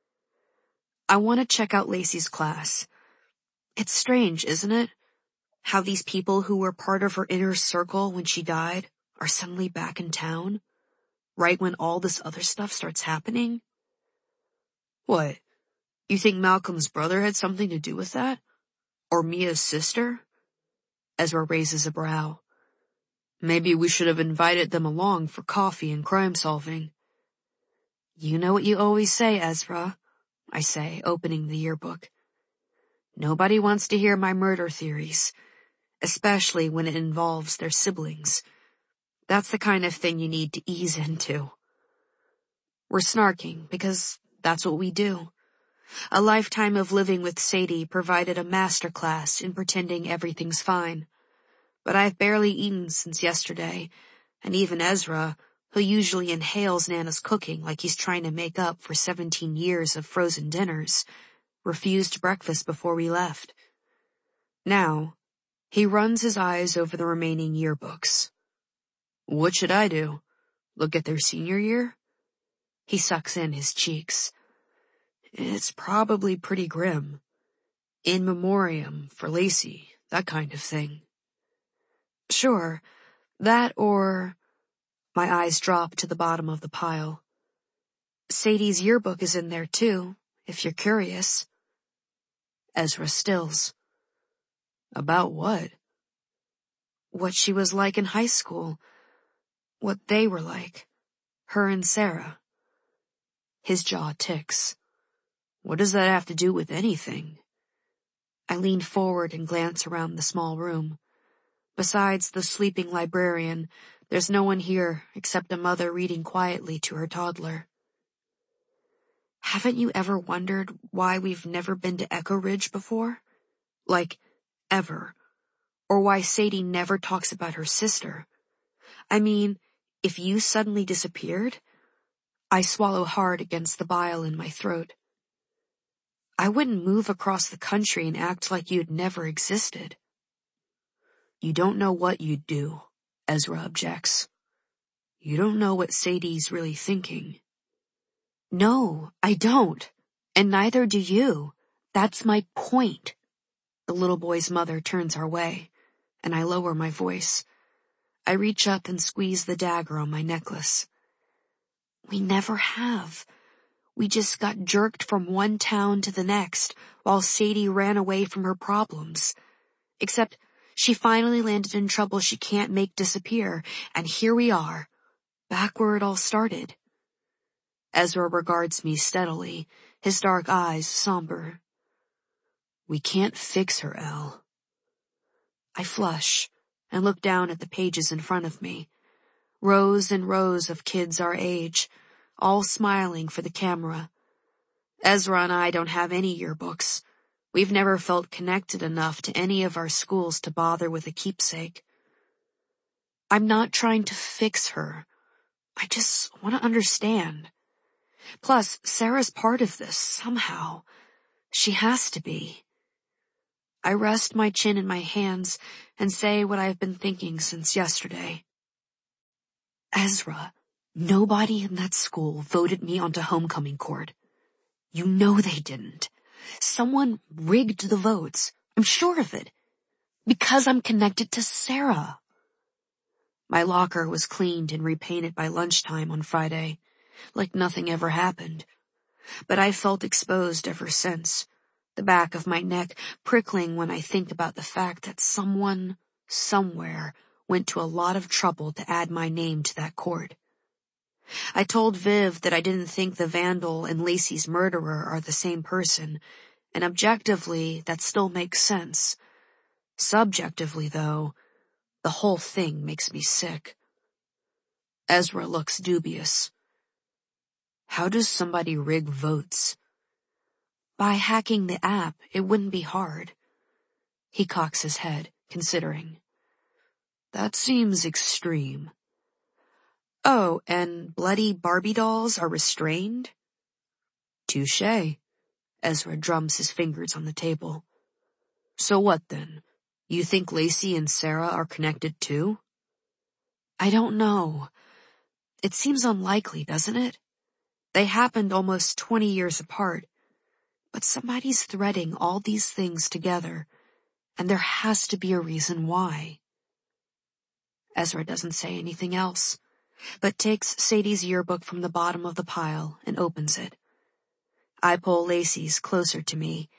I want to check out Lacey's class. It's strange, isn't it? How these people who were part of her inner circle when she died are suddenly back in town, right when all this other stuff starts happening. What? You think Malcolm's brother had something to do with that? Or Mia's sister? Ezra raises a brow. Maybe we should have invited them along for coffee and crime solving. You know what you always say, Ezra, I say, opening the yearbook. Nobody wants to hear my murder theories, especially when it involves their siblings. That's the kind of thing you need to ease into. We're snarking because that's what we do. A lifetime of living with Sadie provided a master class in pretending everything's fine. But I've barely eaten since yesterday, and even Ezra, who usually inhales Nana's cooking like he's trying to make up for 17 years of frozen dinners, refused breakfast before we left. Now, he runs his eyes over the remaining yearbooks. What should I do? Look at their senior year? He sucks in his cheeks. It's probably pretty grim. In memoriam for Lacey, that kind of thing. Sure, that or... My eyes drop to the bottom of the pile. Sadie's yearbook is in there too, if you're curious. Ezra stills. About what? What she was like in high school. What they were like. Her and Sarah. His jaw ticks. What does that have to do with anything? I lean forward and glance around the small room. Besides the sleeping librarian, there's no one here except a mother reading quietly to her toddler. Haven't you ever wondered why we've never been to Echo Ridge before? Like, ever. Or why Sadie never talks about her sister? I mean, if you suddenly disappeared, I swallow hard against the bile in my throat. I wouldn't move across the country and act like you'd never existed. You don't know what you'd do, Ezra objects. You don't know what Sadie's really thinking. No, I don't. And neither do you. That's my point. The little boy's mother turns our way, and I lower my voice. I reach up and squeeze the dagger on my necklace. We never have. We just got jerked from one town to the next while Sadie ran away from her problems. Except she finally landed in trouble she can't make disappear, and here we are, back where it all started. Ezra regards me steadily, his dark eyes somber. We can't fix her, Elle. I flush and look down at the pages in front of me. Rows and rows of kids our age, all smiling for the camera. Ezra and I don't have any yearbooks. We've never felt connected enough to any of our schools to bother with a keepsake. I'm not trying to fix her. I just want to understand. Plus, Sarah's part of this, somehow. She has to be. I rest my chin in my hands and say what I've been thinking since yesterday. Ezra, nobody in that school voted me onto homecoming court. You know they didn't. Someone rigged the votes. I'm sure of it. Because I'm connected to Sarah. My locker was cleaned and repainted by lunchtime on Friday, like nothing ever happened. But I felt exposed ever since, the back of my neck prickling when I think about the fact that someone, somewhere, went to a lot of trouble to add my name to that court. I told Viv that I didn't think the vandal and Lacey's murderer are the same person, and objectively that still makes sense. Subjectively, though, the whole thing makes me sick. Ezra looks dubious. How does somebody rig votes? By hacking the app, it wouldn't be hard. He cocks his head, considering. That seems extreme. Oh, and bloody Barbie dolls are restrained? Touché. Ezra drums his fingers on the table. So what then? You think Lacey and Sarah are connected too? I don't know. It seems unlikely, doesn't it? They happened almost 20 years apart. but somebody's threading all these things together, and there has to be a reason why. Ezra doesn't say anything else, but takes Sadie's yearbook from the bottom of the pile and opens it. I pull Lacey's closer to me